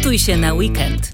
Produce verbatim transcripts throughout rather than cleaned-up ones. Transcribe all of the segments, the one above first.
Przygotuj się na weekend.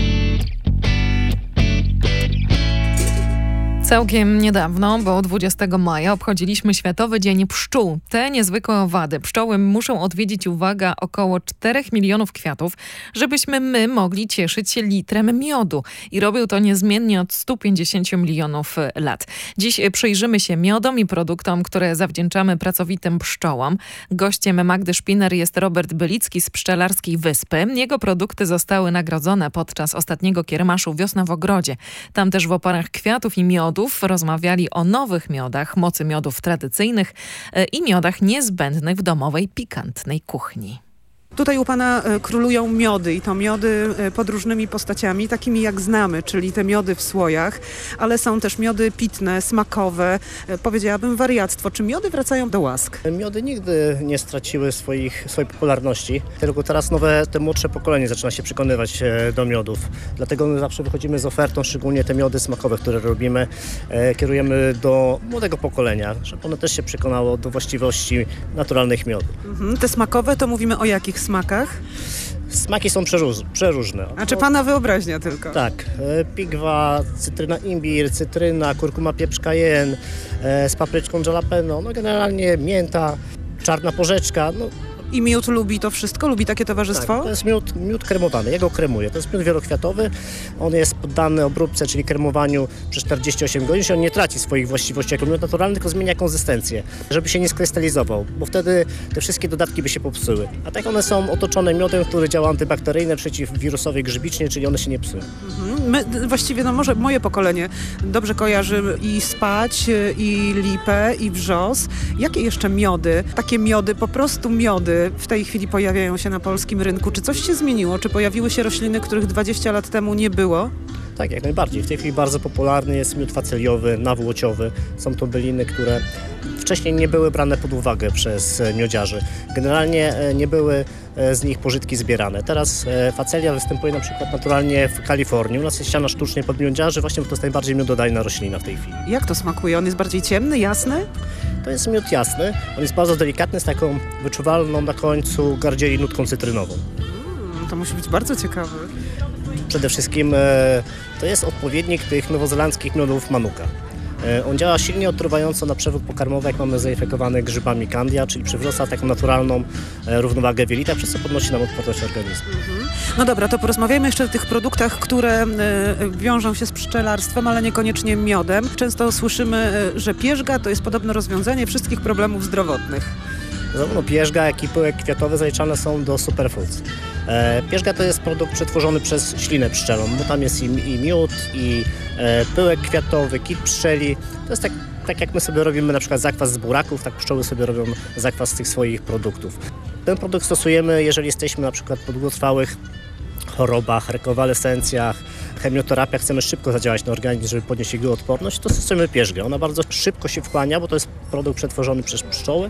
Całkiem niedawno, bo dwudziestego maja, obchodziliśmy Światowy Dzień Pszczół. Te niezwykłe owady pszczoły muszą odwiedzić, uwaga, około czterech milionów kwiatów, żebyśmy my mogli cieszyć się litrem miodu. I robią to niezmiennie od stu pięćdziesięciu milionów lat. Dziś przyjrzymy się miodom i produktom, które zawdzięczamy pracowitym pszczołom. Gościem Magdy Szpiner jest Robert Bylicki z Pszczelarskiej Wyspy. Jego produkty zostały nagrodzone podczas ostatniego kiermaszu Wiosna w ogrodzie. Tam też w oparach kwiatów i miodu rozmawiali o nowych miodach, mocy miodów tradycyjnych i miodach niezbędnych w domowej, pikantnej kuchni. Tutaj u Pana królują miody i to miody pod różnymi postaciami, takimi jak znamy, czyli te miody w słojach, ale są też miody pitne, smakowe, powiedziałabym wariactwo. Czy miody wracają do łask? Miody nigdy nie straciły swoich, swojej popularności, tylko teraz nowe, te młodsze pokolenie zaczyna się przekonywać do miodów. Dlatego my zawsze wychodzimy z ofertą, szczególnie te miody smakowe, które robimy, kierujemy do młodego pokolenia, żeby ono też się przekonało do właściwości naturalnych miodów. Mhm. Te smakowe to mówimy o jakich smakach? Smaki są przeróż, przeróżne. A czy Pana wyobraźnia tylko? Tak. Pigwa, cytryna imbir, cytryna, kurkuma, pieprz cayenne, z papryczką jalapeno, no generalnie mięta, czarna porzeczka, no. I miód lubi to wszystko? Lubi takie towarzystwo? Tak, to jest miód, miód kremowany, ja go kremuję. To jest miód wielokwiatowy, on jest poddany obróbce, czyli kremowaniu przez czterdzieści osiem godzin. On nie traci swoich właściwości jako miód naturalny, tylko zmienia konsystencję, żeby się nie skrystalizował, bo wtedy te wszystkie dodatki by się popsuły. A tak one są otoczone miodem, który działa antybakteryjnie, przeciwwirusowy, grzybicznie, czyli one się nie psują. Mhm. My, właściwie, no może moje pokolenie dobrze kojarzy i spać, i lipę, i wrzos. Jakie jeszcze miody, takie miody, po prostu miody w tej chwili pojawiają się na polskim rynku? Czy coś się zmieniło? Czy pojawiły się rośliny, których dwadzieścia lat temu nie było? Tak, jak najbardziej. W tej chwili bardzo popularny jest miód faceliowy, nawłociowy. Są to byliny, które wcześniej nie były brane pod uwagę przez miodziarzy. Generalnie nie były z nich pożytki zbierane. Teraz facelia występuje na przykład naturalnie w Kalifornii. U nas jest siana sztucznie pod miodziarzy, właśnie to jest najbardziej miododajna roślina w tej chwili. Jak to smakuje? On jest bardziej ciemny, jasny? To jest miód jasny. On jest bardzo delikatny, z taką wyczuwalną na końcu gardzieli nutką cytrynową. Mm, to musi być bardzo ciekawe. Przede wszystkim e, to jest odpowiednik tych nowozelandzkich miodów Manuka. E, on działa silnie odtruwająco na przewód pokarmowy, jak mamy zainfekowany grzybami Candia, czyli przywraca taką naturalną e, równowagę w jelitach, przez co podnosi nam odporność organizmu. Mhm. No dobra, to porozmawiajmy jeszcze o tych produktach, które e, wiążą się z pszczelarstwem, ale niekoniecznie miodem. Często słyszymy, e, że pierzga to jest podobno rozwiązanie wszystkich problemów zdrowotnych. Zarówno pierzga, jak i pyłek kwiatowy zaliczane są do superfoods. E, pierzga to jest produkt przetworzony przez ślinę pszczelą, bo tam jest i, i miód, i e, pyłek kwiatowy, kit pszczeli. To jest tak, tak jak my sobie robimy na przykład zakwas z buraków, tak pszczoły sobie robią zakwas z tych swoich produktów. Ten produkt stosujemy, jeżeli jesteśmy na przykład po długotrwałych chorobach, rekonwalescencjach, chemioterapiach, chcemy szybko zadziałać na organizm, żeby podnieść jego odporność, to stosujemy pierzgę. Ona bardzo szybko się wchłania, bo to jest produkt przetworzony przez pszczoły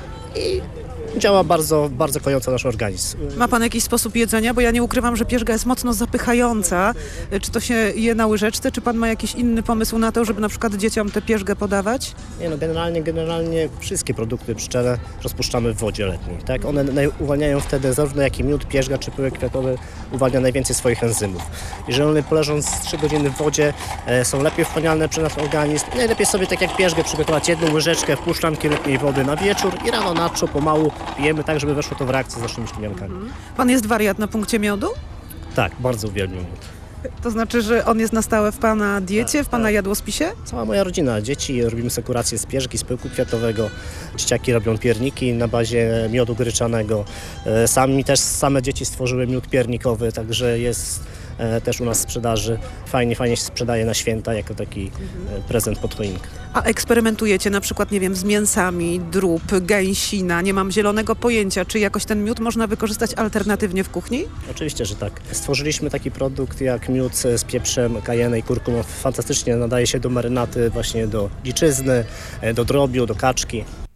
i działa bardzo, bardzo kojąco nasz organizm. Ma Pan jakiś sposób jedzenia? Bo ja nie ukrywam, że pierzga jest mocno zapychająca. Czy to się je na łyżeczce? Czy Pan ma jakiś inny pomysł na to, żeby na przykład dzieciom tę pierzgę podawać? Nie no, generalnie, generalnie wszystkie produkty pszczele rozpuszczamy w wodzie letniej. Tak? One uwalniają wtedy zarówno jak i miód, pierzga czy pyłek kwiatowy uwalnia najwięcej swoich enzymów. Jeżeli one poleżą z trzy godziny w wodzie, e, są lepiej wchłanialne przez nasz organizm. Najlepiej sobie tak jak pierzgę przygotować jedną łyżeczkę w pół szklanki letniej wody na wieczór i rano na czo pomału pijemy tak, żeby weszło to w reakcję z naszymi śliniankami. Mhm. Pan jest wariat na punkcie miodu? Tak, bardzo uwielbiam miód. To znaczy, że on jest na stałe w Pana diecie, tak, w Pana tak. jadłospisie? Cała moja rodzina, dzieci, robimy sobie kurację z pierzgi, z pyłku kwiatowego. Dzieciaki robią pierniki na bazie miodu gryczanego. Sami też same dzieci stworzyły miód piernikowy, także jest też u nas w sprzedaży. Fajnie, fajnie się sprzedaje na święta jako taki mhm. prezent pod choinkę. A eksperymentujecie na przykład, nie wiem, z mięsami, drób, gęsina, nie mam zielonego pojęcia, czy jakoś ten miód można wykorzystać alternatywnie w kuchni? Oczywiście, że tak. Stworzyliśmy taki produkt jak miód z pieprzem cayenne i kurkumą. Fantastycznie nadaje się do marynaty, właśnie do dziczyzny, do drobiu, do kaczki.